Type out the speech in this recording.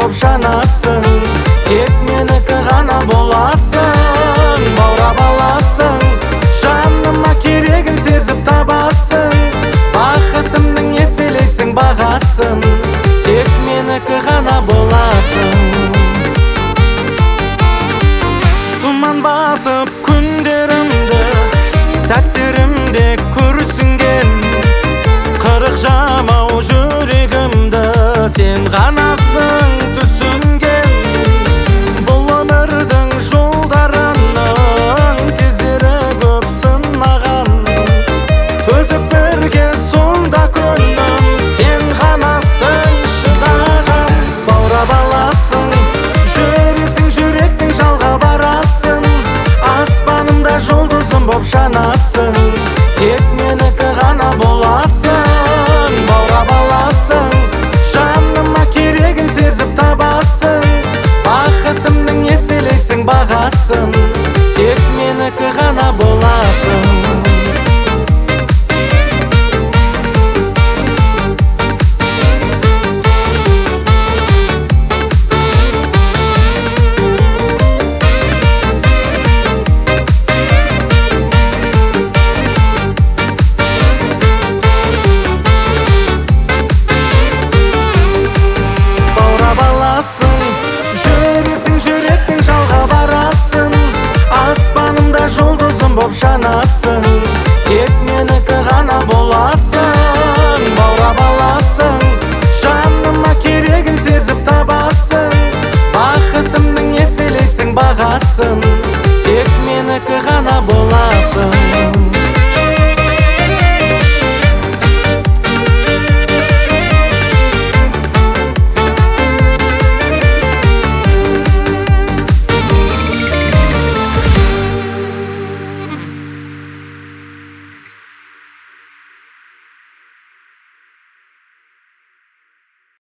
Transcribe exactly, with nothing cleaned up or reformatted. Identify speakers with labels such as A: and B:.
A: боп жанасың, тек менікі ғана боласың. Баурап аласың, жаныма керегін сезіп табасың, бақытымның еселейсің бағасын, тек менікі ғана боласың. Тұман басып күндерімді, сәттерімде күрсінген, қырық жамау жүрегімді сен ғанасың түсінген. Бұл өмірдің жолдарының кездері көп сынмаған, төзіп бірге сонда күнім сен ғанасың шыдаған. Баурап аласың, жүресің жүректің жалға барасың, аспанымда жұлдызым боп жанасың, тек менікі ғана боласың. Баурап аласың, жаныма керегін сезіп табасың, бақытымның еселейсің бағасын, тек менікі ғана боласың. Жүресің жүректің жалға барасың, аспанымда жұлдызым боп жанасың,